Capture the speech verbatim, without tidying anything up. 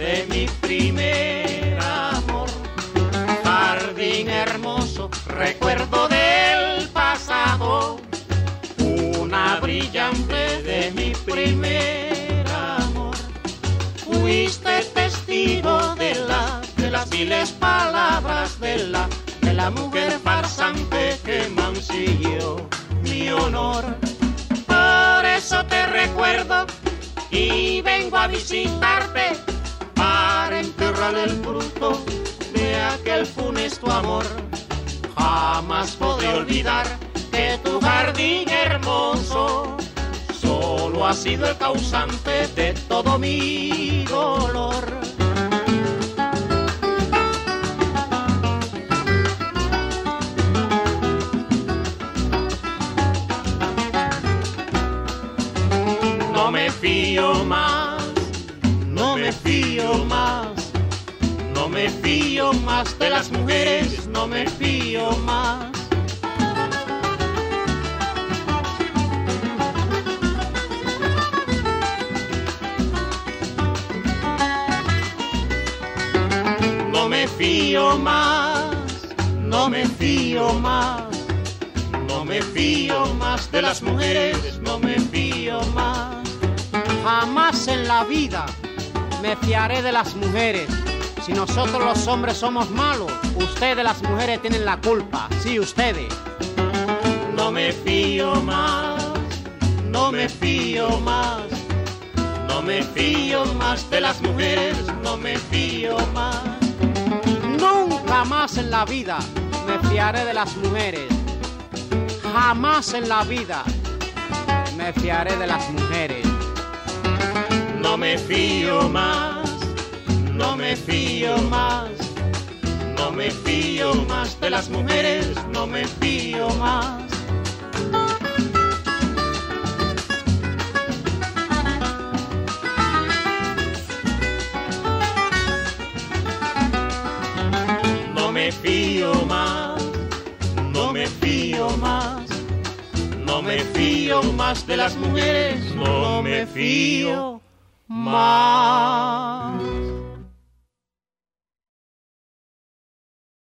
de mi primer amor. Jardín hermoso, recuerdo del pasado, una brillante de mi primer amor. Fuiste testigo de, la, de las miles palabras de la, de la mujer farsante que mancilló mi honor. Por eso te recuerdo y vengo a visitarte para enterrar el fruto de aquel funesto amor. Jamás podré olvidar que tu jardín hermoso solo ha sido el causante de todo mi dolor. No me fío más, no me fío más, no me fío más de las mujeres, no me fío más. No me fío más, no me fío más, no me fío más de las mujeres, no me fío más. Jamás en la vida me fiaré de las mujeres. Si nosotros los hombres somos malos, ustedes las mujeres tienen la culpa, sí, ustedes. No me fío más, no me fío más, no me fío más de las mujeres, no me fío más. Nunca más en la vida me fiaré de las mujeres. Jamás en la vida me fiaré de las mujeres. No me fío más, no me fío más, no me fío más de las mujeres, no me fío más. No me fío más, no me fío más, no me fío más de las mujeres, no me fío más.